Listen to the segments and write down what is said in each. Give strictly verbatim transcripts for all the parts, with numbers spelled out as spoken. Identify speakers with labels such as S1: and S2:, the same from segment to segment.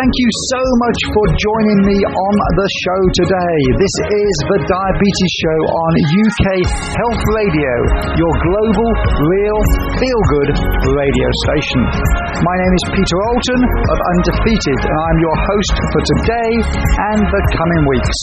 S1: thank you so much for joining me on the show today. This is the Diabetes Show on U K Health Radio, your global, real, feel-good radio station. My name is Peter Alton of Undefeated, and I'm your host for today and the coming weeks.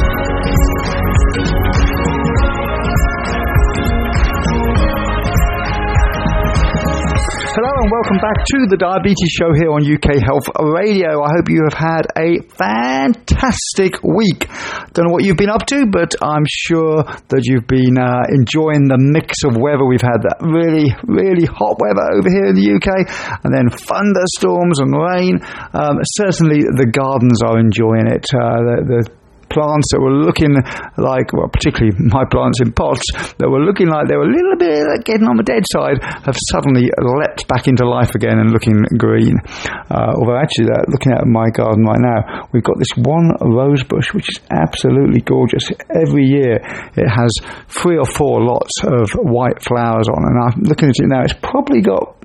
S1: Hello and welcome back to the Diabetes Show here on U K Health Radio. I hope you have had a fantastic week. Don't know what you've been up to, but I'm sure that you've been uh, enjoying the mix of weather. We've had that really, really hot weather over here in the U K, and then thunderstorms and rain. Um, certainly the gardens are enjoying it. Uh, the, the plants that were looking like, well, particularly my plants in pots, that were looking like they were a little bit getting on the dead side, have suddenly leapt back into life again and looking green. Uh, although actually, uh, looking at my garden right now, we've got this one rose bush which is absolutely gorgeous. Every year it has three or four lots of white flowers on, and I'm looking at it now, it's probably got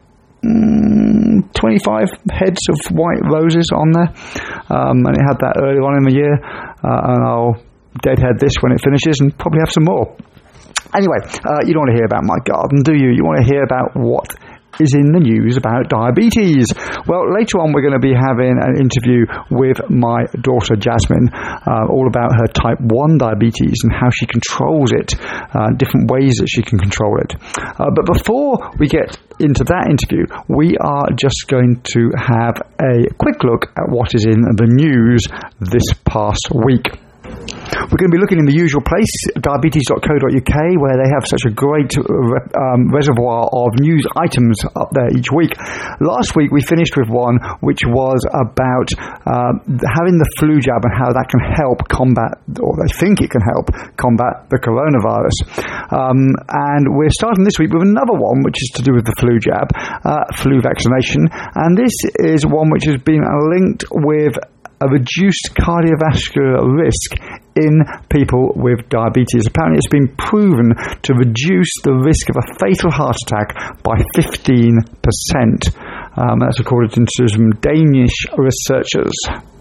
S1: Mm, twenty-five heads of white roses on there, um, and it had that early on in the year, uh, and I'll deadhead this when it finishes and probably have some more. Anyway, uh, you don't want to hear about my garden, do you? You want to hear about what is in the news about diabetes. Well, later on we're going to be having an interview with my daughter Jasmine, uh, all about her type one diabetes and how she controls it, uh, different ways that she can control it. Uh, but before we get into that interview, we are just going to have a quick look at what is in the news this past week. We're going to be looking in the usual place, diabetes dot co dot U K, where they have such a great um, reservoir of news items up there each week. Last week we finished with one which was about uh, having the flu jab and how that can help combat, or they think it can help combat the coronavirus. Um, and we're starting this week with another one which is to do with the flu jab, uh, flu vaccination, and this is one which has been linked with a reduced cardiovascular risk in people with diabetes. Apparently it's been proven to reduce the risk of a fatal heart attack by fifteen percent. Um, that's according to some Danish researchers.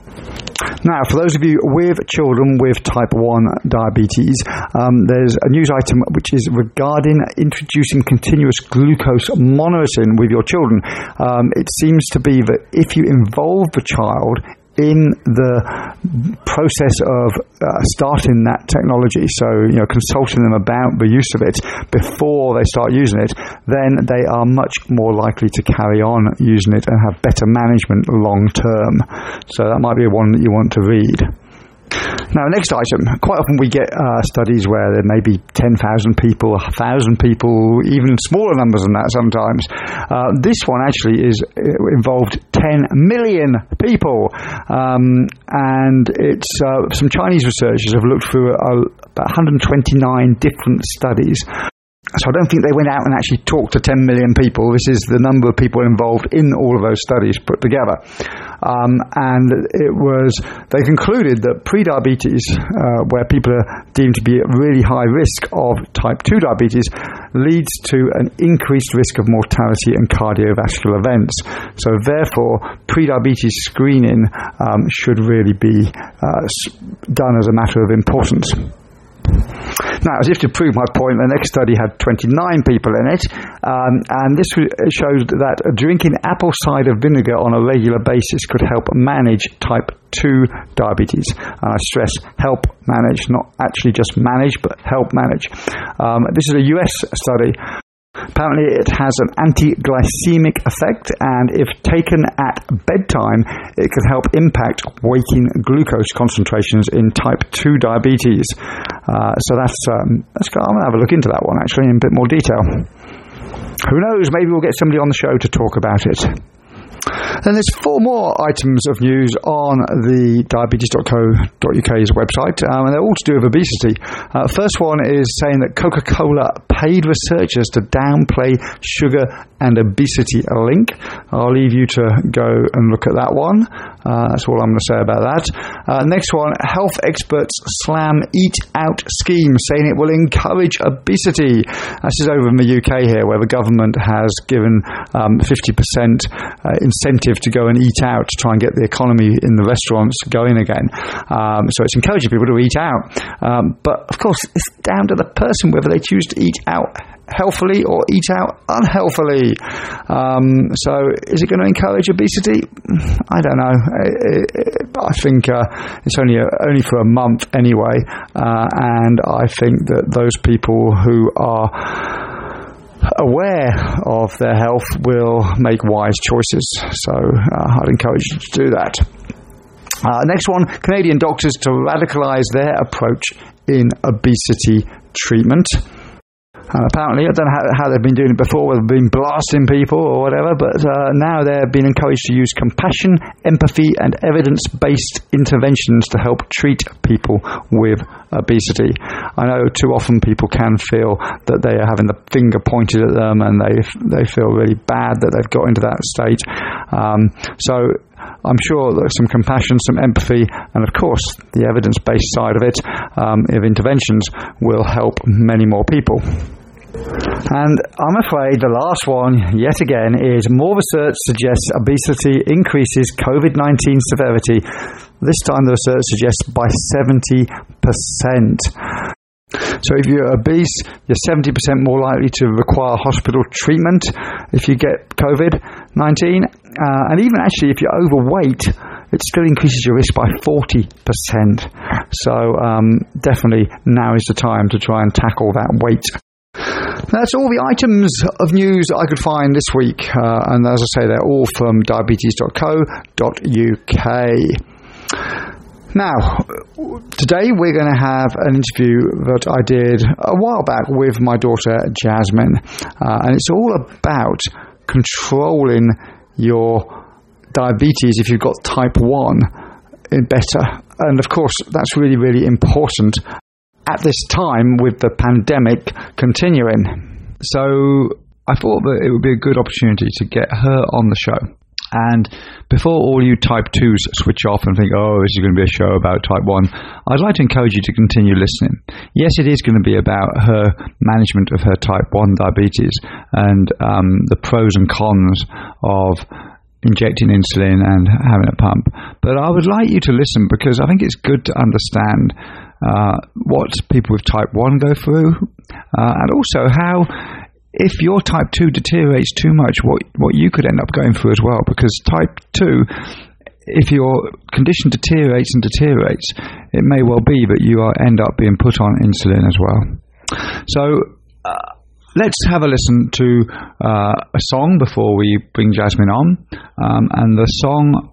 S1: Now, for those of you with children with type one diabetes, um, there's a news item which is regarding introducing continuous glucose monitoring with your children. Um, it seems to be that if you involve the child in the process of uh, starting that technology, so, you know, consulting them about the use of it before they start using it, then they are much more likely to carry on using it and have better management long term. So that might be one that you want to read. Now, next item. Quite often we get uh, studies where there may be ten thousand people, one thousand people, even smaller numbers than that sometimes. Uh, this one actually is involved ten million people. Um, and it's uh, some Chinese researchers have looked through uh, about one hundred twenty-nine different studies. So I don't think they went out and actually talked to ten million people. This is the number of people involved in all of those studies put together. Um, and it was, they concluded that pre-diabetes, uh, where people are deemed to be at really high risk of type two diabetes, leads to an increased risk of mortality and cardiovascular events. So therefore, pre-diabetes screening um, should really be uh, done as a matter of importance. Now, as if to prove my point, the next study had twenty-nine people in it, um, and this showed that drinking apple cider vinegar on a regular basis could help manage type two diabetes. And I stress help manage, not actually just manage, but help manage. Um, this is a U S study. Apparently it has an anti-glycemic effect, and if taken at bedtime, it can help impact waking glucose concentrations in type two diabetes. Uh, so that's, um, that's, I'm going to have a look into that one actually in a bit more detail. Who knows, maybe we'll get somebody on the show to talk about it. Then there's four more items of news on the diabetes dot co dot U K's website, um, and they're all to do with obesity. Uh, first one is saying that Coca-Cola paid researchers to downplay sugar and obesity link. I'll leave you to go and look at that one. Uh, that's all I'm going to say about that. Uh, next one, health experts slam Eat Out scheme, saying it will encourage obesity. This is over in the U K here, where the government has given um, fifty percent uh, incentive incentive to go and eat out to try and get the economy in the restaurants going again. Um, so it's encouraging people to eat out. Um, but of course, it's down to the person whether they choose to eat out healthily or eat out unhealthily. Um, so is it going to encourage obesity? I don't know. It, it, I think uh, it's only a, only for a month anyway, uh, and I think that those people who are aware of their health will make wise choices. So uh, I'd encourage you to do that. Uh, next one, Canadian doctors to radicalise their approach in obesity treatment. And apparently, I don't know how, how they've been doing it before, whether they've been blasting people or whatever, but uh, now they're being encouraged to use compassion, empathy, and evidence-based interventions to help treat people with obesity. I know too often people can feel that they are having the finger pointed at them and they they feel really bad that they've got into that state. Um, so I'm sure there's some compassion, some empathy, and of course the evidence-based side of it, um, of interventions, will help many more people. And I'm afraid the last one, yet again, is more research suggests obesity increases COVID nineteen severity. This time the research suggests by seventy percent. So if you're obese, you're seventy percent more likely to require hospital treatment if you get COVID nineteen. Uh, and even actually if you're overweight, it still increases your risk by forty percent. So um, definitely now is the time to try and tackle that weight. That's all the items of news I could find this week. Uh, and as I say, they're all from diabetes dot co dot U K. Now, today we're going to have an interview that I did a while back with my daughter Jasmine, uh, and it's all about controlling your diabetes if you've got type one better. And of course, that's really, really important at this time with the pandemic continuing. So I thought that it would be a good opportunity to get her on the show. And before all you type twos switch off and think, oh, this is going to be a show about type one, I'd like to encourage you to continue listening. Yes, it is going to be about her management of her type one diabetes and um, the pros and cons of injecting insulin and having a pump. But I would like you to listen because I think it's good to understand uh, what people with type one go through, uh, and also how, if your type two deteriorates too much, what what you could end up going through as well. Because type two, if your condition deteriorates and deteriorates, it may well be that you are end up being put on insulin as well. So uh, let's have a listen to uh, a song before we bring Jasmine on. Um, and the song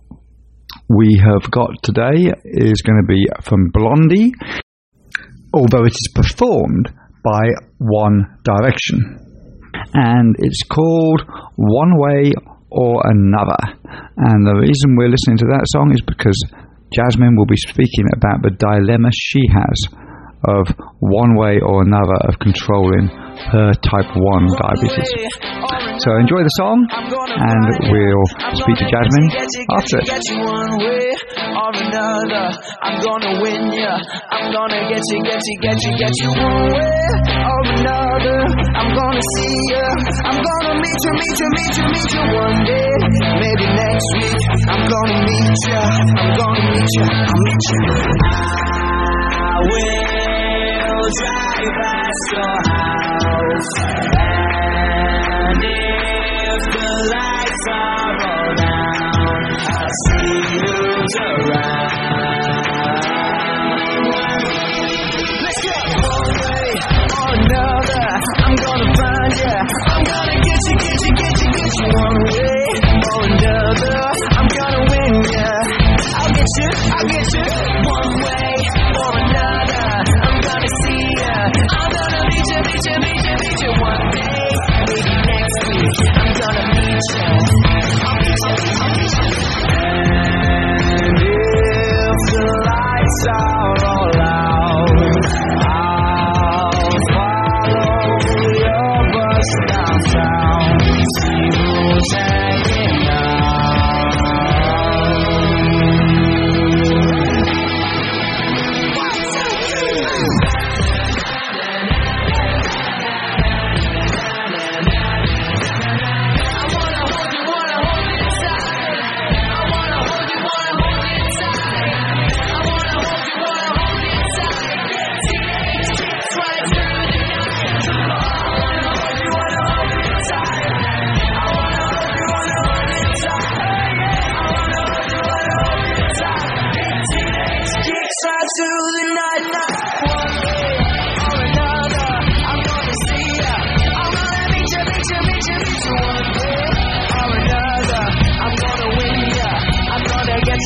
S1: we have got today is going to be from Blondie, although it is performed by One Direction. And it's called One Way or Another. And the reason we're listening to that song is because Jasmine will be speaking about the dilemma she has of one way or another of controlling her type one diabetes. So enjoy the song, and we'll speak to Jasmine after it.
S2: One way or another, I'm gonna win ya. I'm gonna get you, get you, get you, get you. One way or another, I'm gonna see ya. I'm gonna meet you, meet you, meet you, meet you one day. Maybe next week, I'm gonna meet ya. I'm gonna meet ya, I'll meet you. I will drive past your house, and if the lights are all down, I'll see who's around. Let's go! One way or another, I'm gonna find ya. I'm gonna get you, get you, get you, get you. One way or another, I'm gonna win ya. I'll get you, I'll get you. One way or another, I'm gonna see ya. I'm gonna meet you, meet you, meet you, meet you one day. Maybe next week, I'm gonna meet you. I'll meet you, I'll meet you. And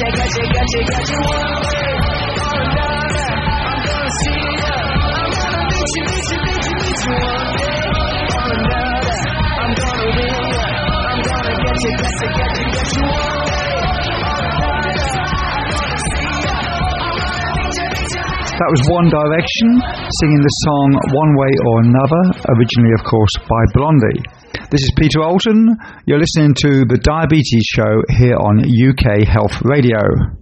S2: you, get you, get you, get you one way or another. I'm gonna see you. I'm gonna meet you, meet you, meet you, meet you one day or another. I'm gonna win you. I'm gonna get you, get you, get you, get you one way or another. I'm gonna see you. I'm gonna meet you, meet you, meet you.
S1: That was One Direction singing the song One Way or Another, originally, of course, by Blondie. This is Peter Alton. You're listening to The Diabetes Show here on U K Health Radio.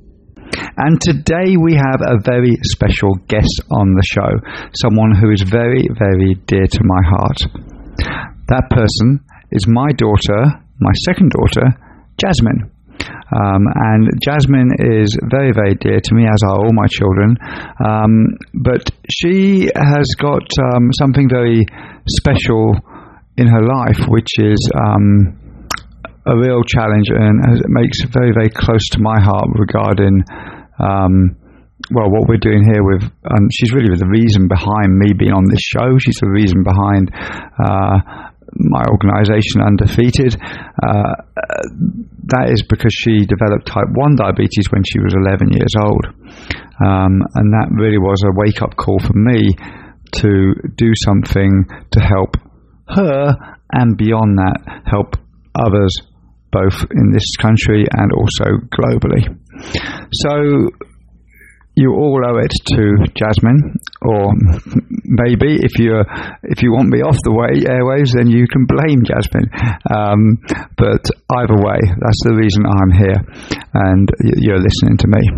S1: And today we have a very special guest on the show, someone who is very, very dear to my heart. That person is my daughter, my second daughter, Jasmine. Um, and Jasmine is very, very dear to me, as are all my children. Um, but she has got um, something very special in her life, which is um, a real challenge, and it makes it very, very close to my heart regarding um, well, what we're doing here with, um, she's really the reason behind me being on this show. She's the reason behind uh, my organisation, Undefeated. Uh, that is because she developed type one diabetes when she was eleven years old. Um, and that really was a wake-up call for me to do something to help her, and beyond that, help others both in this country and also globally. So you all owe it to Jasmine, or maybe if you if you want me off the way airwaves, then you can blame Jasmine. Um, but either way, that's the reason I'm here, and you're listening to me.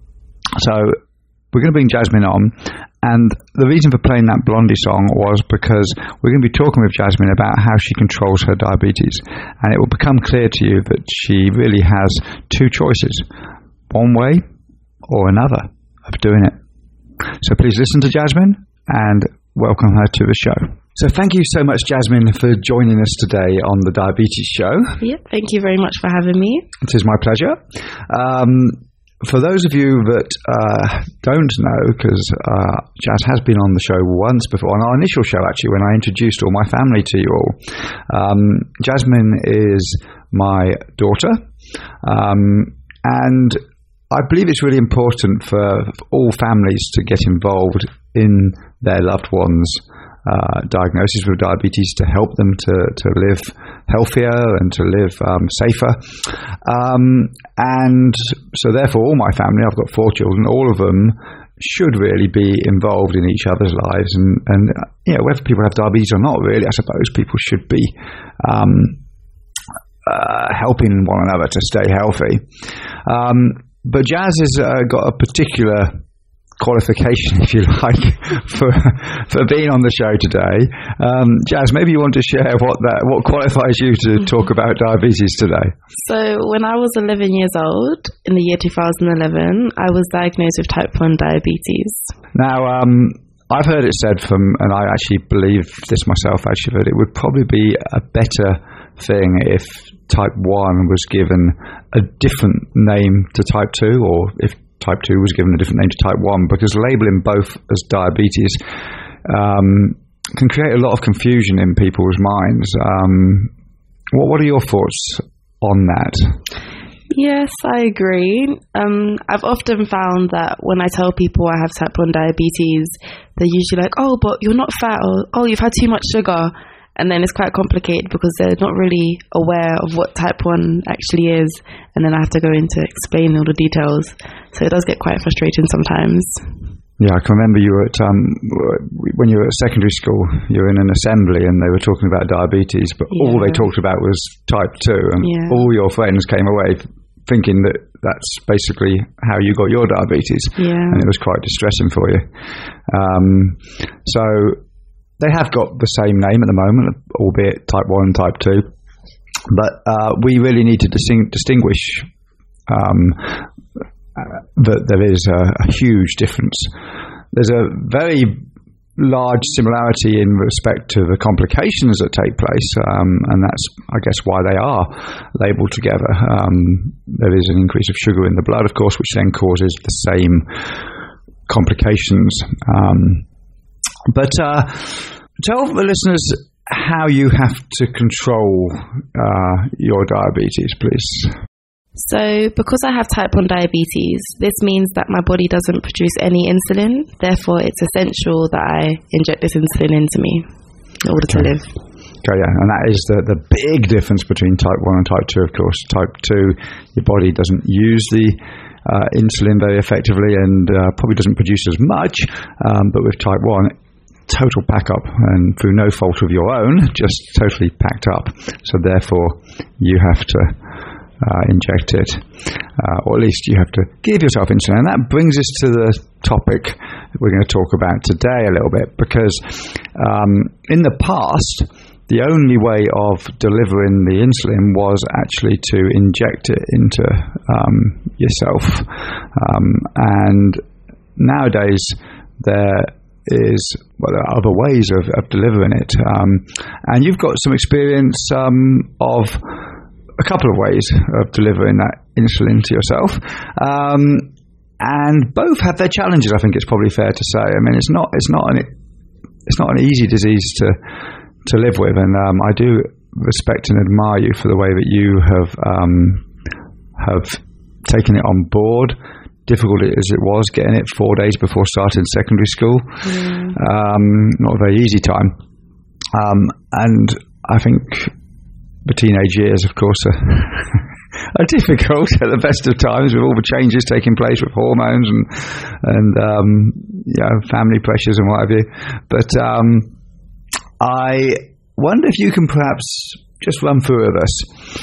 S1: So we're going to bring Jasmine on, and the reason for playing that Blondie song was because we're going to be talking with Jasmine about how she controls her diabetes, and it will become clear to you that she really has two choices, one way or another of doing it. So please listen to Jasmine and welcome her to the show. So thank you so much, Jasmine, for joining us today on the Diabetes Show.
S3: Yep, thank you very much for having me.
S1: It is my pleasure. Um, For those of you that uh, don't know, because uh, Jazz has been on the show once before, on our initial show actually, when I introduced all my family to you all. Um, Jasmine is my daughter, um, and I believe it's really important for all families to get involved in their loved ones' uh, diagnosis with diabetes, to help them to, to live healthier and to live um, safer. Um, and so therefore all my family, I've got four children, all of them should really be involved in each other's lives. And, and you know, whether people have diabetes or not, really, I suppose people should be um, uh, helping one another to stay healthy. Um, but Jazz has uh, got a particular qualification, if you like, for for being on the show today. Um, Jazz, maybe you want to share what that what qualifies you to talk about diabetes today.
S3: So when I was eleven years old, in the year two thousand eleven, I was diagnosed with type one diabetes.
S1: Now, um, I've heard it said from, and I actually believe this myself actually, that it would probably be a better thing if type one was given a different name to type two, or if type two was given a different name to type one, because labeling both as diabetes um, can create a lot of confusion in people's minds. Um, what, what are your thoughts on that?
S3: Yes, I agree. Um, I've often found that when I tell people I have type one diabetes, they're usually like, oh, but you're not fat, or oh, you've had too much sugar. And then it's quite complicated because they're not really aware of what type one actually is. And then I have to go into explaining all the details. So it does get quite frustrating sometimes.
S1: Yeah, I can remember you were at, um, when you were at secondary school, you were in an assembly and they were talking about diabetes, but yeah. all they talked about was type two. And yeah. all your friends came away thinking that that's basically how you got your diabetes.
S3: Yeah.
S1: And it was quite distressing for you. Um, so... They have got the same name at the moment, albeit type one and type two. But uh, we really need to disting- distinguish um, uh, that there is a, a huge difference. There's a very large similarity in respect to the complications that take place, um, and that's, I guess, why they are labelled together. Um, there is an increase of sugar in the blood, of course, which then causes the same complications. Um, But uh, tell the listeners how you have to control uh, your diabetes, please.
S3: So because I have type one diabetes, this means that my body doesn't produce any insulin. Therefore, it's essential that I inject this insulin into me in order to live.
S1: Okay, yeah, and that is the, the big difference between type one and type two, of course. Type two, your body doesn't use the uh, insulin very effectively and uh, probably doesn't produce as much, um, but with type one, total backup, and through no fault of your own, just totally packed up. So therefore, you have to uh, inject it, uh, or at least you have to give yourself insulin. And that brings us to the topic we're going to talk about today a little bit, because um, in the past, the only way of delivering the insulin was actually to inject it into um, yourself. Um, and nowadays, there is, well, there are other ways of, of delivering it. Um, and you've got some experience um, of a couple of ways of delivering that insulin to yourself. Um, and both have their challenges, I think it's probably fair to say. I mean, it's not, it's not an, it's not an easy disease to to live with, and um, I do respect and admire you for the way that you have um, have taken it on board, difficult as it was getting it four days before starting secondary school. Mm. Um, not a very easy time, um, and I think the teenage years, of course, are, are difficult at the best of times, with all the changes taking place with hormones and and um, you know, family pressures and what have you. But um, I wonder if you can perhaps just run through with us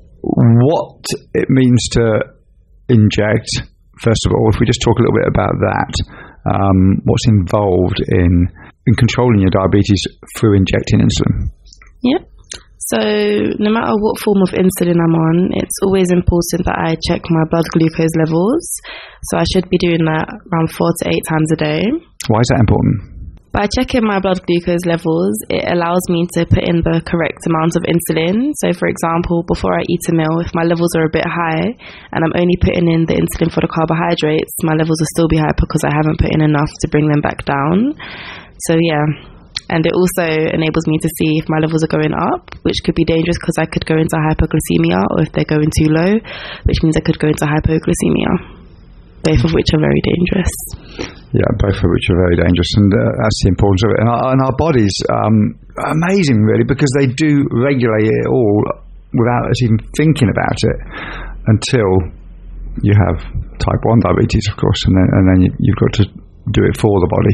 S1: what it means to inject, first of all, if we just talk a little bit about that, um, what's involved in, in controlling your diabetes through injecting insulin.
S3: Yep. So no matter what form of insulin I'm on, it's always important that I check my blood glucose levels. So I should be doing that around four to eight times a day.
S1: Why is that important?
S3: By checking my blood glucose levels, it allows me to put in the correct amount of insulin. So for example, before I eat a meal, if my levels are a bit high and I'm only putting in the insulin for the carbohydrates, my levels will still be high because I haven't put in enough to bring them back down. So yeah, and it also enables me to see if my levels are going up, which could be dangerous because I could go into hypoglycemia, or if they're going too low, which means I could go into hypoglycemia, both of which are very dangerous.
S1: Yeah, both of which are very dangerous, and uh, that's the importance of it. And our, and our bodies um, are amazing, really, because they do regulate it all without us even thinking about it until you have type one diabetes, of course, and then, and then you, you've got to do it for the body.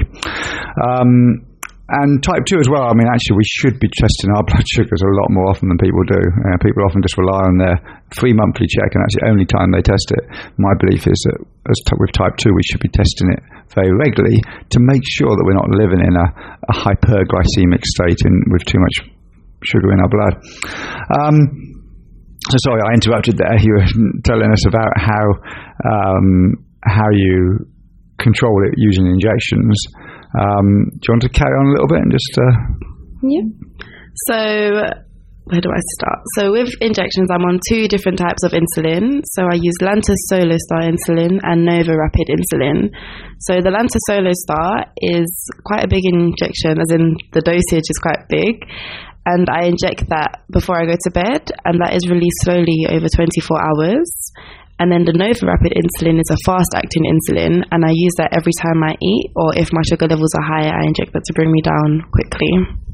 S1: Um, And type two as well, I mean, actually, we should be testing our blood sugars a lot more often than people do. Uh, people often just rely on their free monthly check, and that's the only time they test it. My belief is that as t- with type two, we should be testing it very regularly to make sure that we're not living in a, a hyperglycemic state in, with too much sugar in our blood. Um, so sorry, I interrupted there. You were telling us about how um, how you control it using injections. Um, do you want to carry on a little bit and just... Uh...
S3: Yeah. So, where do I start? So with injections, I'm on two different types of insulin. So I use Lantus SoloStar insulin and Nova Rapid insulin. So the Lantus SoloStar is quite a big injection, as in the dosage is quite big. And I inject that before I go to bed, and that is released slowly over twenty-four hours. And then the Nova Rapid insulin is a fast-acting insulin, and I use that every time I eat, or if my sugar levels are high, I inject that to bring me down quickly.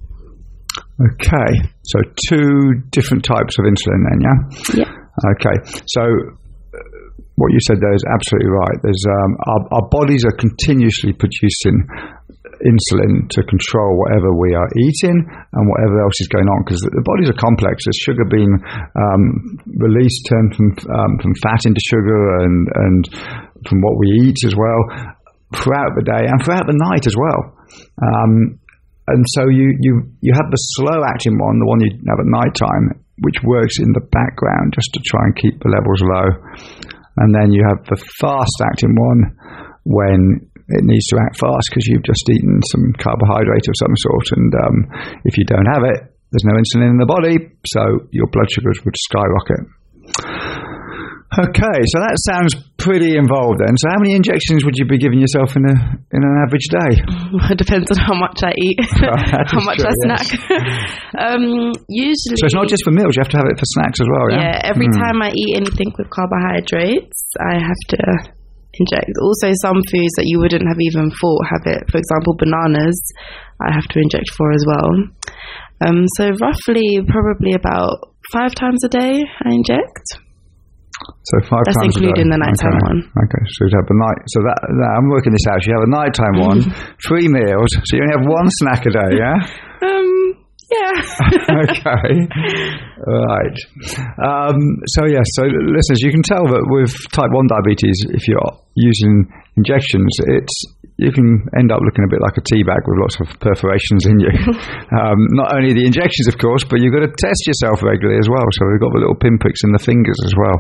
S1: Okay, so two different types of insulin then, yeah?
S3: Yeah.
S1: Okay, so what you said there is absolutely right. There's um, our, our bodies are continuously producing insulin to control whatever we are eating and whatever else is going on, because the bodies are complex. There's sugar being um, released, turned from um, from fat into sugar, and and from what we eat as well throughout the day and throughout the night as well. Um, and so you, you, you have the slow acting one, the one you have at night time, which works in the background just to try and keep the levels low. And then you have the fast acting one when it needs to act fast because you've just eaten some carbohydrate of some sort, and um, if you don't have it, there's no insulin in the body, so your blood sugars would skyrocket. Okay, so that sounds pretty involved then. So how many injections would you be giving yourself in a in an average day?
S3: It depends on how much I eat,
S1: Well, that
S3: how
S1: is
S3: much
S1: true,
S3: I
S1: yes.
S3: snack. um, usually,
S1: So it's not just for meals, you have to have it for snacks as well, yeah?
S3: yeah. Every
S1: Hmm.
S3: time I eat anything with carbohydrates, I have to inject. Also, some foods that you wouldn't have even thought have it. For example, bananas, I have to inject for as well. Um, so roughly, probably about five times a day, I inject.
S1: So five
S3: That's
S1: times a day.
S3: including the nighttime
S1: okay.
S3: one.
S1: Okay, so you have a night. So that, that I'm working this out. So you have a nighttime one, three meals. So you only have one snack a day, yeah?
S3: Um, yeah.
S1: Okay. Right. Um, so yes. So listeners, you can tell that with type one diabetes, if you're using injections, it's you can end up looking a bit like a tea bag with lots of perforations in you. um, not only the injections, of course, but you've got to test yourself regularly as well. So we've got the little pinpricks in the fingers as well.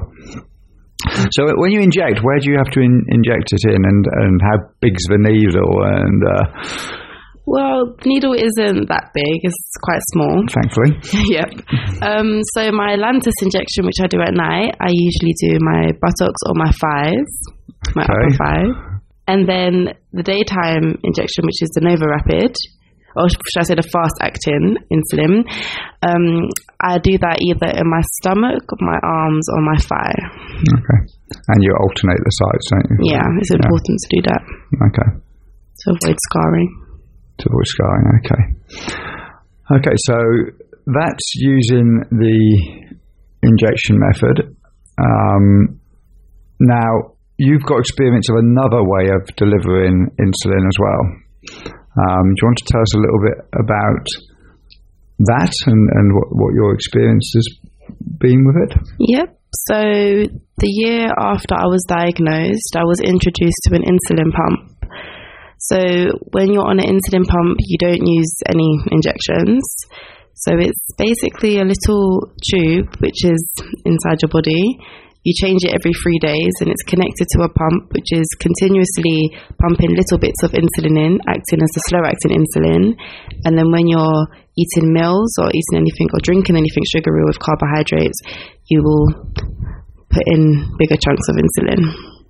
S1: So when you inject, where do you have to in- inject it in, and, and how big's the needle? And uh,
S3: Well, the needle isn't that big. It's quite small.
S1: thankfully,
S3: Yep. Um, so my Lantus injection, which I do at night, I usually do my buttocks or my thighs, my
S1: Okay.
S3: upper thigh. And then the daytime injection, which is the Nova Rapid, or should I say the fast-acting insulin, um, I do that either in my stomach, my arms, or my thigh.
S1: okay. And you alternate the sides, don't you?
S3: Yeah, it's important to do that
S1: Okay.
S3: to avoid scarring.
S1: To avoid scarring. Okay. Okay. So that's using the injection method. Um, now you've got experience of another way of delivering insulin as well. Um, do you want to tell us a little bit about that and, and what, what your experience has been with it?
S3: Yep. So the year after I was diagnosed, I was introduced to an insulin pump. So when you're on an insulin pump, you don't use any injections. So it's basically a little tube which is inside your body. You change it every three days and it's connected to a pump which is continuously pumping little bits of insulin in, acting as the slow-acting insulin. And then when you're eating meals or eating anything or drinking anything sugary with carbohydrates, you will put in bigger chunks of insulin.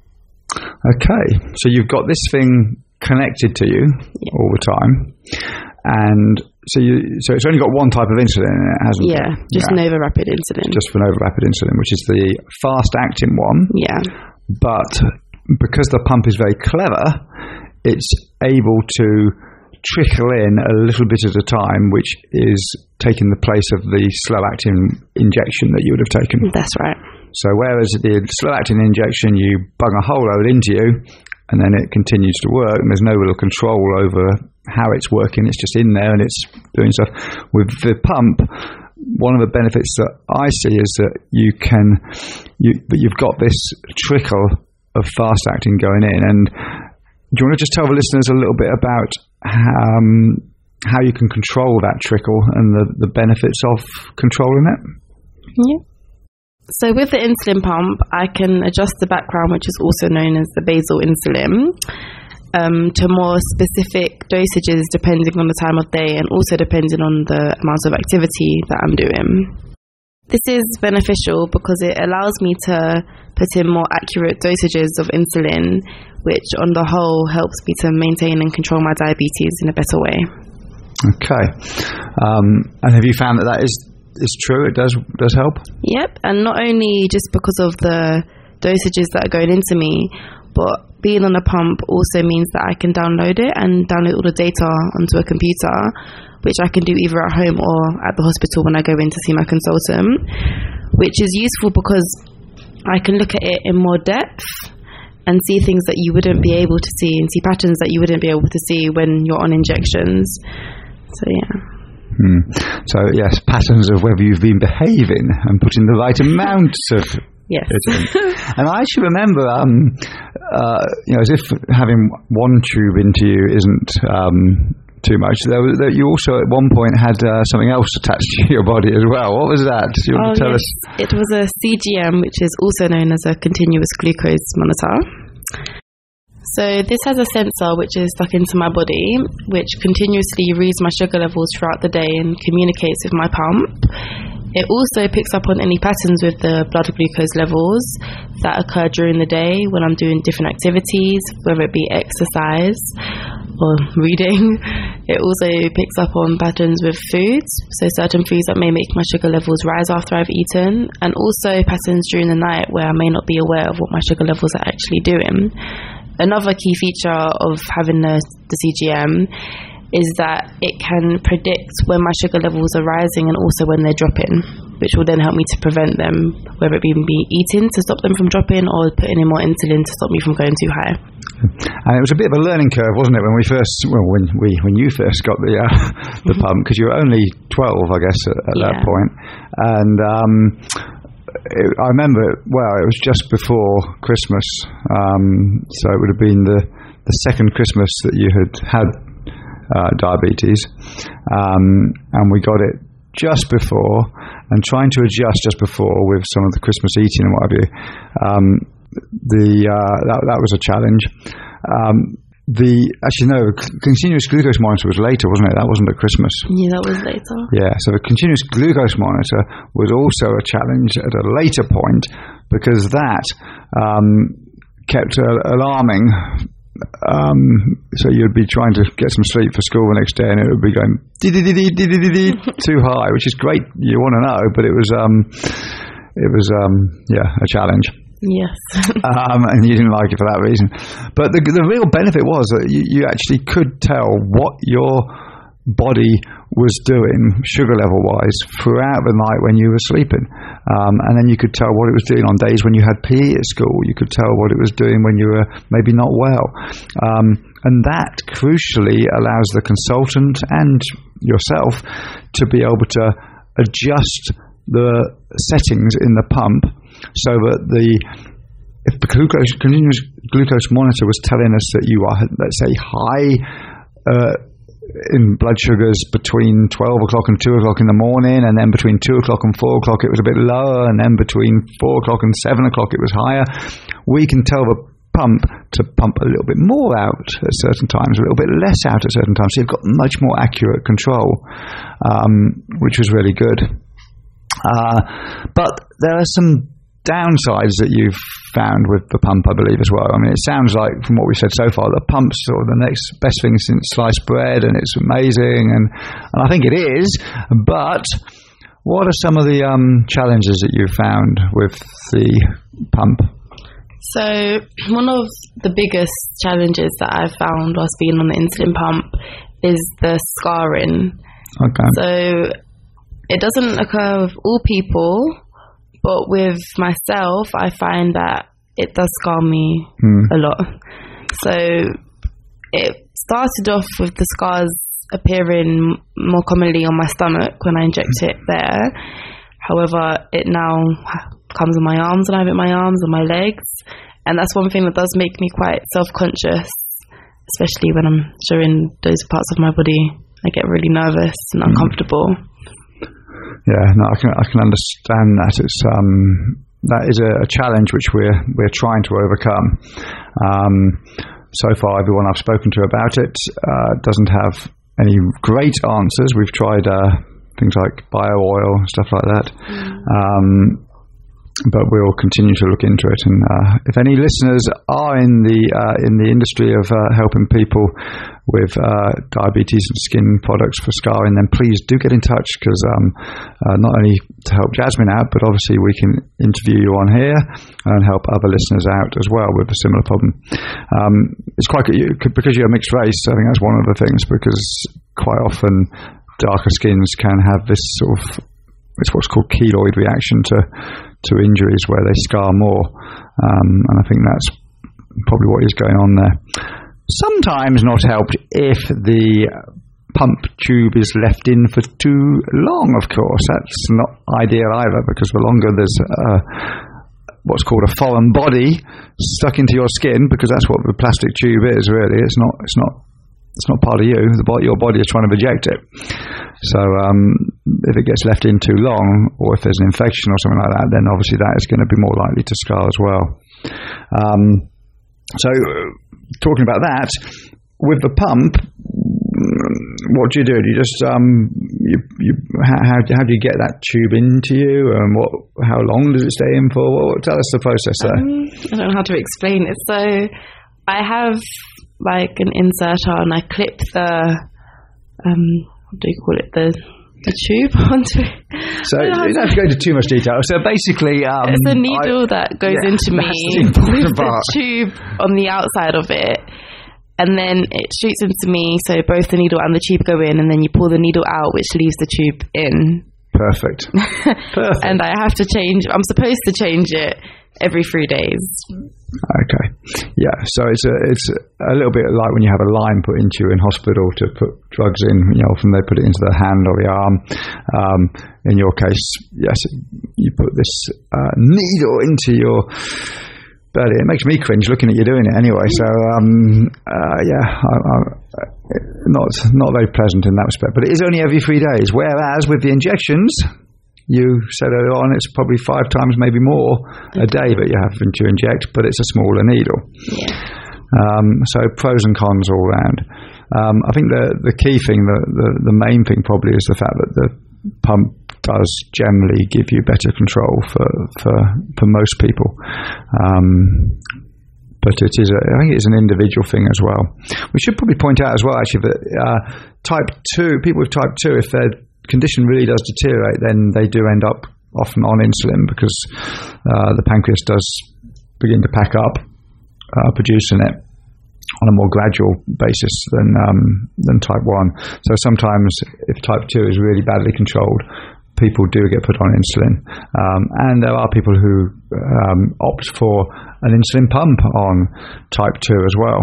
S1: Okay. So you've got this thing connected to you
S3: Yeah.
S1: all the time. And so you, so it's only got one type of insulin in it, hasn't it?
S3: Yeah, just
S1: Yeah.
S3: Nova Rapid insulin.
S1: Just for Nova Rapid insulin, which is the fast-acting one.
S3: yeah.
S1: But because the pump is very clever, it's able to trickle in a little bit at a time, which is taking the place of the slow-acting injection that you would have taken.
S3: That's right.
S1: So whereas the slow-acting injection, you bung a whole load into you, and then it continues to work, and there's no real control over how it's working. It's just in there and it's doing stuff. With the pump, one of the benefits that I see is that you can, you, that you've got this trickle of fast acting going in. And do you want to just tell the listeners a little bit about um, how you can control that trickle and the, the benefits of controlling it?
S3: Yeah. So with the insulin pump, I can adjust the background, which is also known as the basal insulin, um, to more specific dosages depending on the time of day and also depending on the amount of activity that I'm doing. This is beneficial because it allows me to put in more accurate dosages of insulin, which on the whole helps me to maintain and control my diabetes in a better way.
S1: Okay. Um, and have you found that that is It's true, it does does help?
S3: Yep, and not only just because of the dosages that are going into me, but being on a pump also means that I can download it and download all the data onto a computer, which I can do either at home or at the hospital when I go in to see my consultant, which is useful because I can look at it in more depth and see things that you wouldn't be able to see and see patterns that you wouldn't be able to see when you're on injections. So yeah.
S1: Hmm. So yes, patterns of whether you've been behaving and putting the right amount of
S3: Yes.
S1: it in. And I actually remember, um, uh, you know, as if having one tube into you isn't um, too much. There was, there, you also at one point had uh, something else attached to your body as well. What was that? Do you want
S3: Oh,
S1: to tell
S3: yes.
S1: us?
S3: It was a C G M, which is also known as a continuous glucose monitor. So this has a sensor which is stuck into my body, which continuously reads my sugar levels throughout the day and communicates with my pump. It also picks up on any patterns with the blood glucose levels that occur during the day when I'm doing different activities, whether it be exercise or reading. It also picks up on patterns with foods, so certain foods that may make my sugar levels rise after I've eaten, and also patterns during the night where I may not be aware of what my sugar levels are actually doing. Another key feature of having the, the C G M is that it can predict when my sugar levels are rising and also when they're dropping, which will then help me to prevent them, whether it be me eating to stop them from dropping or putting in more insulin to stop me from going too high.
S1: And it was a bit of a learning curve, wasn't it, when we first, well, when we, when you first got the uh, the pump, because you were only twelve, I guess, at, at yeah. that point. And um, it, I remember, well, it was just before Christmas, um, so it would have been the, the second Christmas that you had had Uh, diabetes, um, and we got it just before, and trying to adjust just before with some of the Christmas eating and what have you. Um, the uh, that, that was a challenge. Um, the actually no, continuous glucose monitor was later, wasn't it? That wasn't at Christmas.
S3: Yeah, that was later.
S1: Yeah, so the continuous glucose monitor was also a challenge at a later point, because that um, kept uh, alarming. Um, so you'd be trying to get some sleep for school the next day, and it would be going too high, which is great. You want to know, but it was um, it was um, yeah, a challenge.
S3: Yes.
S1: um, and you didn't like it for that reason. But the the real benefit was that you, you actually could tell what your body was doing sugar level wise throughout the night when you were sleeping, um, and then you could tell what it was doing on days when you had P E at school. You could tell what it was doing when you were maybe not well, um, and that crucially allows the consultant and yourself to be able to adjust the settings in the pump so that the if the glucose, continuous glucose monitor was telling us that you are, let's say, high uh, in blood sugars between twelve o'clock and two o'clock in the morning, and then between two o'clock and four o'clock it was a bit lower, and then between four o'clock and seven o'clock it was higher, we can tell the pump to pump a little bit more out at certain times, a little bit less out at certain times. So you've got much more accurate control, um, which was really good. Uh, but there are some downsides that you've found with the pump, I believe, as well. I mean, it sounds like, from what we've said so far, the pump's sort of the next best thing since sliced bread, and it's amazing, and, and I think it is. But what are some of the um, challenges that you've found with the pump?
S3: So one of the biggest challenges that I've found whilst being on the insulin pump is the scarring.
S1: Okay.
S3: So it doesn't occur with all people, but with myself, I find that it does scar me mm. a lot. So it started off with the scars appearing more commonly on my stomach when I inject it there. However, it now comes on my arms when I have it in my arms, on my legs. And that's one thing that does make me quite self-conscious, especially when I'm showing those parts of my body. I get really nervous and uncomfortable. Mm.
S1: Yeah, no, I can I can understand that. It's um that is a, a challenge which we're we're trying to overcome. Um, so far, everyone I've spoken to about it uh, doesn't have any great answers. We've tried uh, things like bio oil and stuff like that, mm. um, but we'll continue to look into it. And uh, if any listeners are in the uh, in the industry of uh, helping people with uh, diabetes and skin products for scarring, then please do get in touch, because um, uh, not only to help Jasmine out, but obviously we can interview you on here and help other listeners out as well with a similar problem. Um, it's quite good, you, because you're a mixed race. I think that's one of the things, because quite often darker skins can have this sort of, it's what's called keloid reaction to to injuries, where they scar more, um, and I think that's probably what is going on there. Sometimes not helped if the pump tube is left in for too long, of course. That's not ideal either, because the longer there's uh, what's called a foreign body stuck into your skin, because that's what the plastic tube is, really. It's not, it's not, it's not part of you. The body, your body is trying to reject it. So um, if it gets left in too long, or if there's an infection or something like that, then obviously that is going to be more likely to scar as well. Um, so talking about that, with the pump, what do you do? Do you just um, you, you how, how how do you get that tube into you, and what how long does it stay in for? What, tell us the process there.
S3: Um, I don't know how to explain it. So I have like an inserter, and I clip the um, what do you call it? The the tube onto it.
S1: So you don't have to go into too much detail. So basically, um,
S3: it's a needle I, that goes
S1: yeah,
S3: into me with the tube on the outside of it, and then it shoots into me. So both the needle and the tube go in, and then you pull the needle out, which leaves the tube in.
S1: Perfect. Perfect.
S3: And I have to change. I'm supposed to change it every three days.
S1: Okay. Yeah. So it's a it's a little bit like when you have a line put into you in hospital to put drugs in. You know, often they put it into the hand or the arm. Um, in your case, yes, you put this uh, needle into your belly. It makes me cringe looking at you doing it anyway. So um, uh, yeah, I, I, not not very pleasant in that respect. But it is only every three days. Whereas with the injections, you said earlier on, it's probably five times, maybe more, a day that you have to inject, but it's a smaller needle.
S3: Yeah.
S1: Um, so pros and cons all round. Um, I think the the key thing, the, the, the main thing probably is the fact that the pump does generally give you better control for for, for most people. Um, but it is, a, I think it's an individual thing as well. We should probably point out as well, actually, that uh, type two, people with type two, if they're condition really does deteriorate, then they do end up often on insulin because uh, the pancreas does begin to pack up uh, producing it on a more gradual basis than um, than type one. So sometimes if type two is really badly controlled, people do get put on insulin, um, and there are people who um, opt for an insulin pump on type two as well.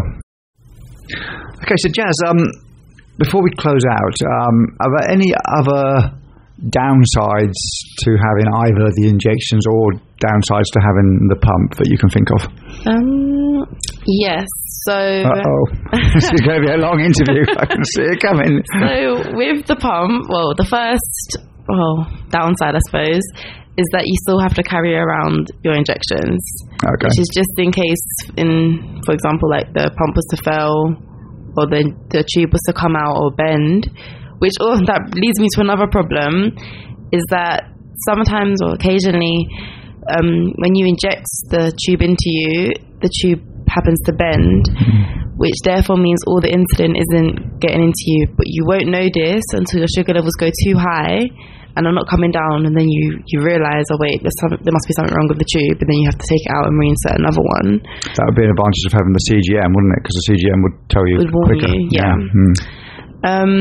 S1: Okay, so Jazz, um before we close out, um, are there any other downsides to having either the injections or downsides to having the pump that you can think of?
S3: Um, yes. So.
S1: Uh-oh. This is going to be a long interview. I can see it coming.
S3: So with the pump, well, the first well, downside, I suppose, is that you still have to carry around your injections.
S1: Okay.
S3: Which is just in case, in for example, like the pump was to fail, or the the tube was to come out or bend, which oh that leads me to another problem, is that sometimes or occasionally um, when you inject the tube into you, the tube happens to bend, mm-hmm. which therefore means all the insulin isn't getting into you, but you won't know this until your sugar levels go too high and are not coming down, and then you, you realise, oh wait, there's some, there must be something wrong with the tube, and then you have to take it out and reinsert another one. That
S1: would be an advantage of having the C G M, wouldn't it? Because the C G M would tell you
S3: would warn
S1: quicker.
S3: You, yeah. yeah. Mm. Um,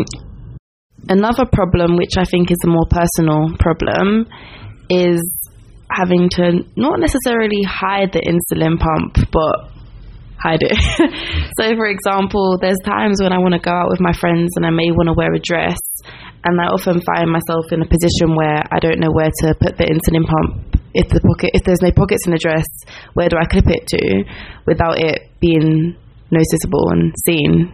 S3: another problem, which I think is a more personal problem, is having to not necessarily hide the insulin pump, but hide it. So, for example, there's times when I want to go out with my friends and I may want to wear a dress, and I often find myself in a position where I don't know where to put the insulin pump. If the pocket, if there's no pockets in the dress, where do I clip it to without it being noticeable and seen?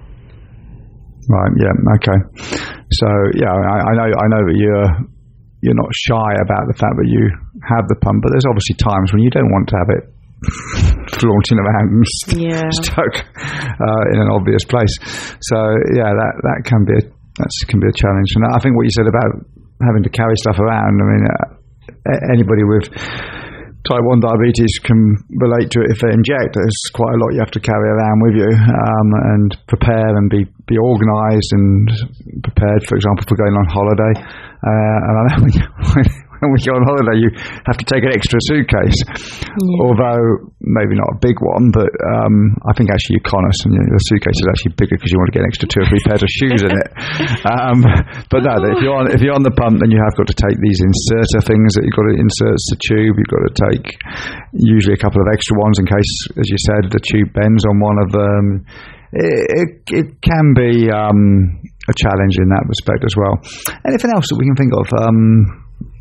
S1: Right. Yeah. Okay. So yeah, I, I know. I know that you're you're not shy about the fact that you have the pump, but there's obviously times when you don't want to have it flaunting around and st-
S3: yeah.
S1: stuck uh, in an obvious place. So yeah, that that can be a, that can be a challenge. And I think what you said about having to carry stuff around, I mean, uh, anybody with type one diabetes can relate to it. If they inject, there's quite a lot you have to carry around with you, um, and prepare and be, be organised and prepared, for example, for going on holiday. Uh, and I know when, you, when we go on holiday, you have to take an extra suitcase, yeah. although maybe not a big one, but um, I think actually Econos, and you know, the suitcase is actually bigger because you want to get an extra two or three pairs of shoes in it. Um, but no, if you're on if you're on the pump, then you have got to take these inserter things that you've got to insert the tube. You've got to take usually a couple of extra ones in case, as you said, the tube bends on one of them. It, it, it can be um, a challenge in that respect as well. Anything else that we can think of? Um,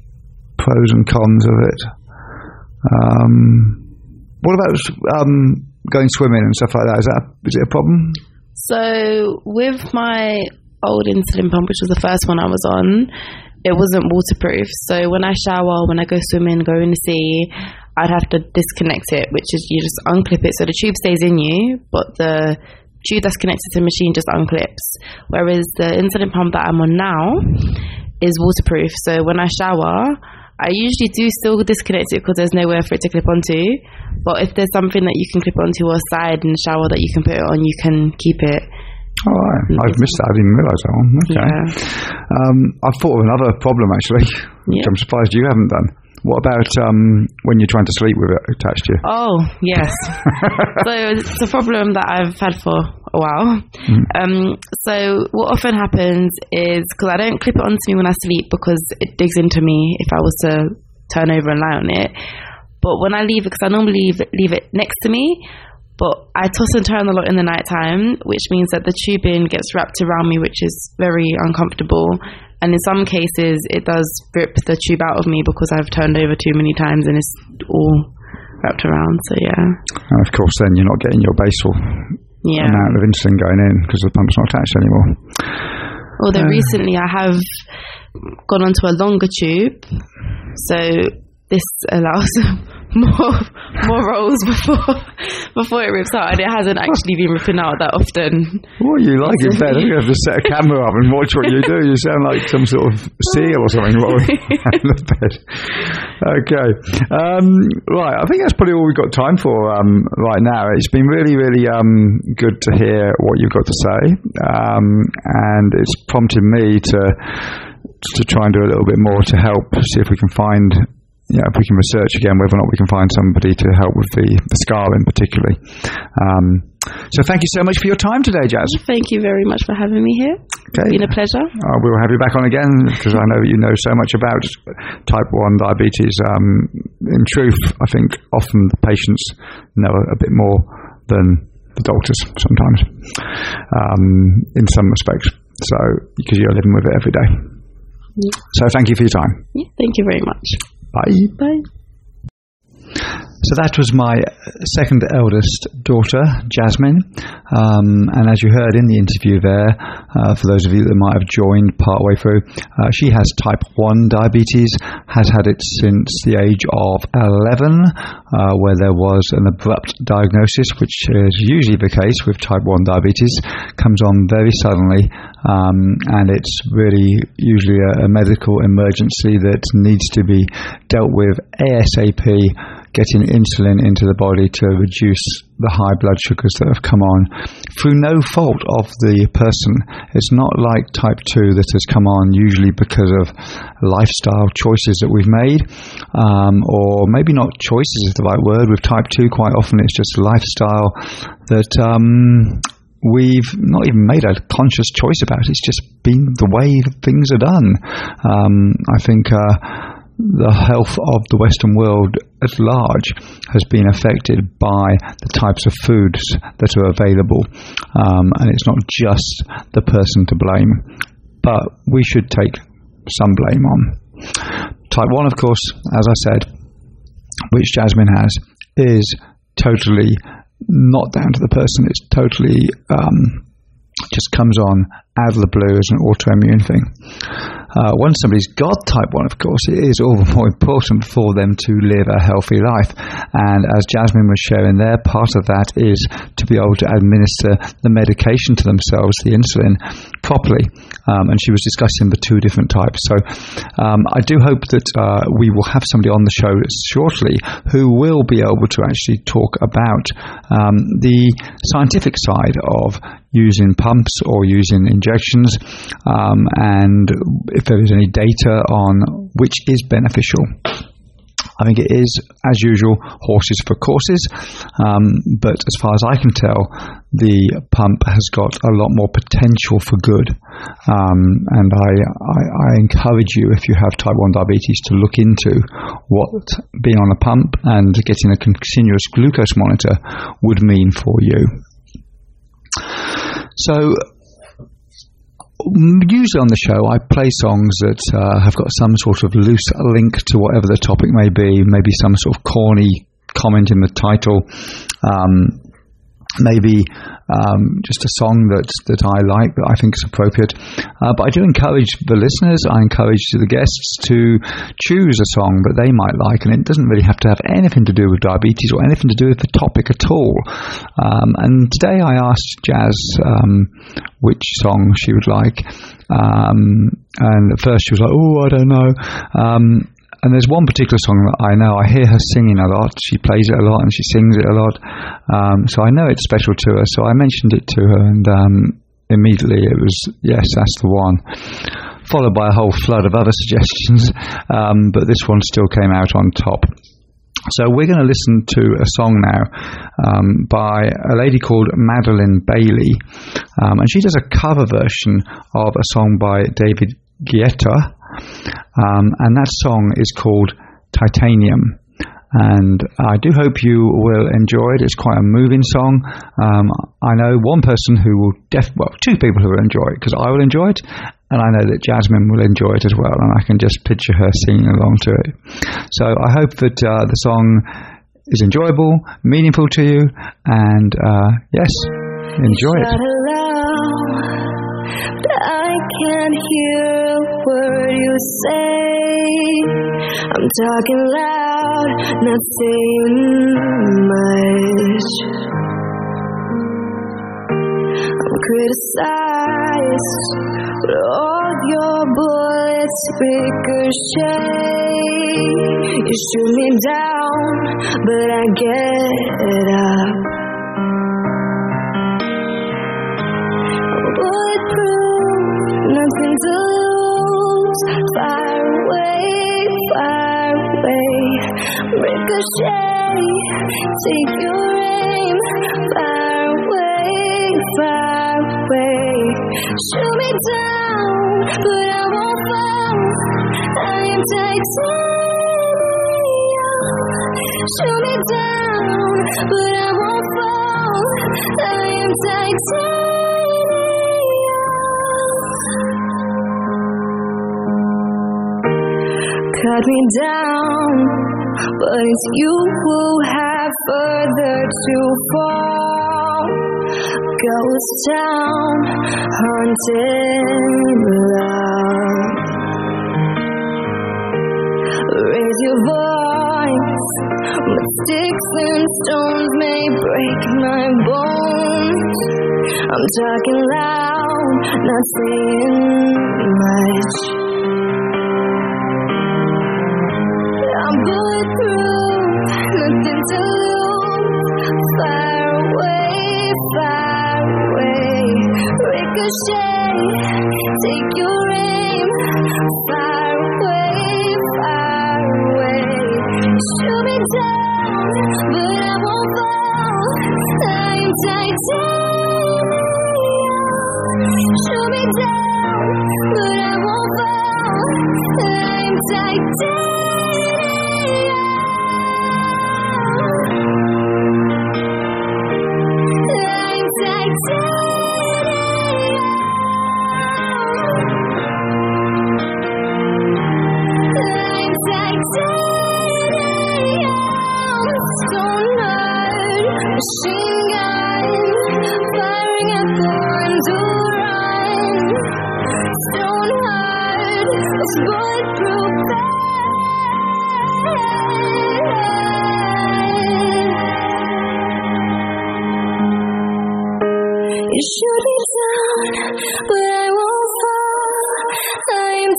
S1: pros and cons of it. Um, what about um, going swimming and stuff like that? Is that is it a problem?
S3: So with my old insulin pump, which was the first one I was on, it wasn't waterproof. So when I shower, when I go swimming, go in the sea, I'd have to disconnect it, which is you just unclip it so the tube stays in you, but the tube that's connected to the machine just unclips. Whereas the insulin pump that I'm on now is waterproof. So when I shower, I usually do still disconnect it because there's nowhere for it to clip onto. But if there's something that you can clip onto or side in the shower that you can put it on, you can keep it.
S1: All right. I've missed that. I didn't realise that one. Okay.
S3: Yeah.
S1: Um, I've thought of another problem, actually, which
S3: Yeah.
S1: I'm surprised you haven't done. What about um, when you're trying to sleep with it attached to you?
S3: Oh, yes. So it's a problem that I've had for a while. Mm. Um, so what often happens is, because I don't clip it onto me when I sleep because it digs into me if I was to turn over and lie on it. But when I leave it, because I normally leave it, leave it next to me, but I toss and turn a lot in the night time, which means that the tubing gets wrapped around me, which is very uncomfortable. And in some cases, it does rip the tube out of me because I've turned over too many times and it's all wrapped around. So, yeah.
S1: And of course, then you're not getting your basal
S3: yeah.
S1: amount of insulin going in because the pump's not attached anymore.
S3: Although
S1: uh,
S3: recently I have gone onto a longer tube. So this allows more more rolls before before it rips out, and it hasn't actually been ripping out that often.
S1: What are you like in bed? You have to set a camera up and watch what you do. You sound like some sort of seal or something rolling around the bed. Okay. Um, right, I think that's probably all we've got time for um, right now. It's been really, really um, good to hear what you've got to say, um, and it's prompted me to to try and do a little bit more to help, see if we can find, you know, if we can research again whether or not we can find somebody to help with the, the scarring particularly. Um, so thank you so much for your time today, Jazz.
S3: Thank you very much for having me here.
S1: Okay.
S3: It's been a pleasure.
S1: Uh, we'll have you back on again because I know you know so much about type one diabetes. Um, in truth, I think often the patients know a bit more than the doctors sometimes, um, in some respects. So, because you're living with it every day.
S3: Yeah.
S1: So thank you for your time.
S3: Yeah, thank you very much.
S1: Bye.
S3: Bye.
S1: So that was my second eldest daughter, Jasmine, um, and as you heard in the interview there, uh, for those of you that might have joined partway through, uh, she has type one diabetes, has had it since the age of eleven, uh, where there was an abrupt diagnosis, which is usually the case with type one diabetes, comes on very suddenly, um, and it's really usually a, a medical emergency that needs to be dealt with ASAP, getting insulin into the body to reduce the high blood sugars that have come on through no fault of the person. It's not like type two that has come on usually because of lifestyle choices that we've made, um, or maybe not choices is the right word. With type two, quite often it's just lifestyle that um, we've not even made a conscious choice about. It's just been the way things are done. Um, I think uh, the health of the Western world at large has been affected by the types of foods that are available, um, and it's not just the person to blame, but we should take some blame on. Type one, of course, as I said, which Jasmine has, is totally not down to the person. It's totally um, just comes on out of the blue as an autoimmune thing. Uh, once somebody's got type one, of course, it is all the more important for them to live a healthy life. And as Jasmine was sharing there, part of that is to be able to administer the medication to themselves, the insulin, properly. Um, and she was discussing the two different types. So um, I do hope that uh, we will have somebody on the show shortly who will be able to actually talk about um, the scientific side of using pumps or using injections, um, and if there is any data on which is beneficial. I think it is, as usual, horses for courses, um, but as far as I can tell, the pump has got a lot more potential for good, um, and I, I, I encourage you, if you have type one diabetes, to look into what being on a pump and getting a continuous glucose monitor would mean for you. So, usually on the show I play songs that uh, have got some sort of loose link to whatever the topic may be, maybe some sort of corny comment in the title, um, maybe um, just a song that that I like, that I think is appropriate. Uh, but I do encourage the listeners, I encourage the guests to choose a song that they might like, and it doesn't really have to have anything to do with diabetes or anything to do with the topic at all. Um, and today I asked Jazz um, which song she would like, um, and at first she was like, oh, I don't know. Um, And there's one particular song that I know. I hear her singing a lot. She plays it a lot and she sings it a lot. Um, so I know it's special to her. So I mentioned it to her, and um, immediately it was, yes, that's the one. Followed by a whole flood of other suggestions. Um, but this one still came out on top. So we're going to listen to a song now um, by a lady called Madeline Bailey. Um, and she does a cover version of a song by David Guetta. Um, and that song is called Titanium, and I do hope you will enjoy it. It's quite a moving song. um, I know one person who will def- well two people who will enjoy it, because I will enjoy it, and I know that Jasmine will enjoy it as well, and I can just picture her singing along to it. So I hope that uh, the song is enjoyable, meaningful to you, and uh, yes, enjoy it.
S4: I can't hear a word you say. I'm talking loud, not saying much. I'm criticized, but all your bullets ricochet. You shoot me down, but I get up. Nothing to lose. Fire away, fire away. Ricochet, take your aim. Fire away, fire away. Shoot me down, but I won't fall. I am titanium. Shoot me down, but I won't fall. I am titanium. Cut me down, but it's you who have further to fall. Ghost town, haunted love. Raise your voice, but sticks and stones may break my bones. I'm talking loud, not saying much. I'm bulletproof, nothing to lose. Fire away, fire away. Ricochet, take your aim. Fire away, fire away. Shoot me down, but I won't fall. I'm titanium. Shoot me down, but I won't fall. I'm titanium. Shoot me down, but I won't fall. I'm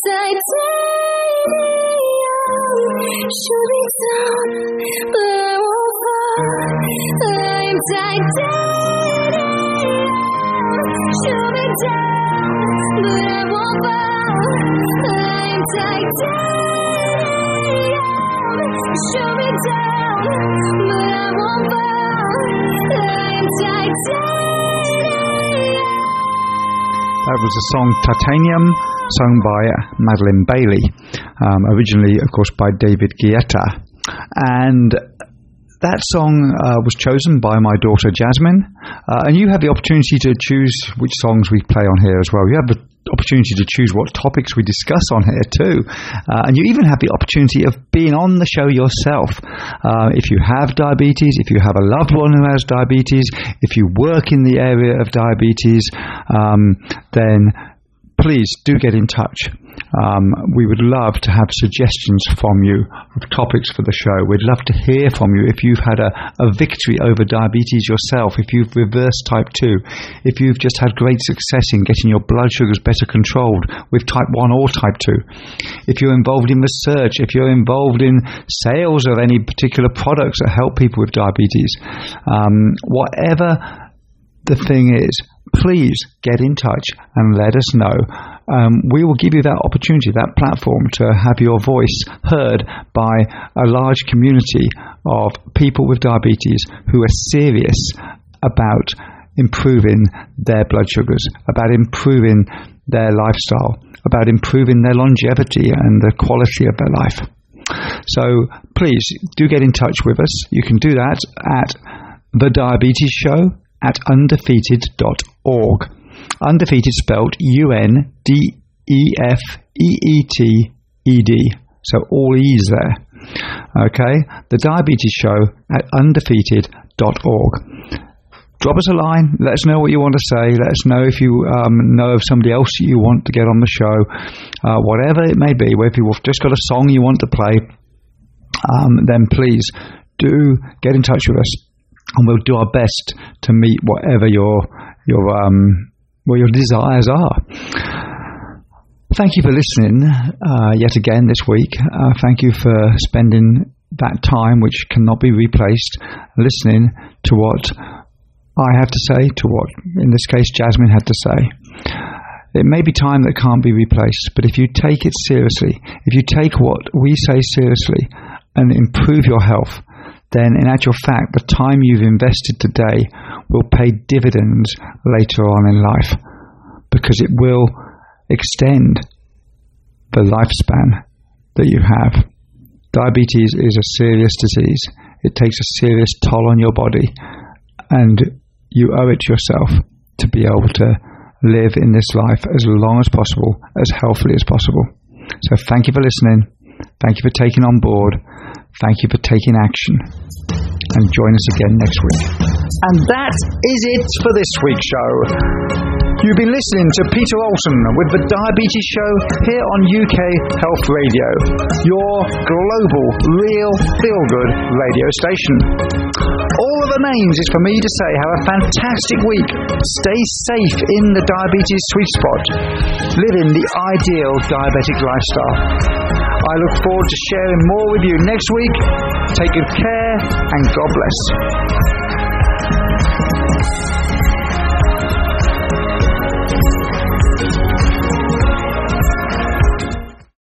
S4: titanium. Shoot me down, but I won't fall. I'm titanium. Shoot me down, but I won't fall. I'm titanium. Shoot me down, but I won't fall. I'm titanium.
S1: That was the song Titanium, sung by Madeline Bailey, um, originally, of course, by David Guetta. And that song uh, was chosen by my daughter Jasmine, uh, and you have the opportunity to choose which songs we play on here as well. You have the opportunity to choose what topics we discuss on here too. Uh, and you even have the opportunity of being on the show yourself. Uh, if you have diabetes, if you have a loved one who has diabetes, if you work in the area of diabetes, um, then please do get in touch. Um, we would love to have suggestions from you of topics for the show. We'd love to hear from you if you've had a, a victory over diabetes yourself, if you've reversed type two, if you've just had great success in getting your blood sugars better controlled with type one or type two, if you're involved in research, if you're involved in sales of any particular products that help people with diabetes, um, whatever the thing is, please get in touch and let us know. Um, we will give you that opportunity, that platform to have your voice heard by a large community of people with diabetes who are serious about improving their blood sugars, about improving their lifestyle, about improving their longevity and the quality of their life. So please do get in touch with us. You can do that at The Diabetes Show at undefeated dot org. Undefeated spelled U N D E F E E T E D. So all E's there. Okay? The Diabetes Show at undefeated dot org. Drop us a line. Let us know what you want to say. Let us know if you um, know of somebody else you want to get on the show. Uh, whatever it may be, whether you've just got a song you want to play, um, then please do get in touch with us. And we'll do our best to meet whatever your your um what your desires are. Thank you for listening uh, yet again this week. Uh, thank you for spending that time, which cannot be replaced, listening to what I have to say, to what, in this case, Jasmine had to say. It may be time that can't be replaced, but if you take it seriously, if you take what we say seriously and improve your health, then in actual fact, the time you've invested today will pay dividends later on in life, because it will extend the lifespan that you have. Diabetes is a serious disease. It takes a serious toll on your body, and you owe it to yourself to be able to live in this life as long as possible, as healthily as possible. So thank you for listening. Thank you for taking on board. Thank you for taking action. And join us again next week. And that is it for this week's show. You've been listening to Peter Olson with The Diabetes Show here on U K Health Radio, your global, real, feel-good radio station. All that remains is for me to say have a fantastic week. Stay safe in the diabetes sweet spot. Living the ideal diabetic lifestyle. I look forward to sharing more with you next week. Take good care and God bless.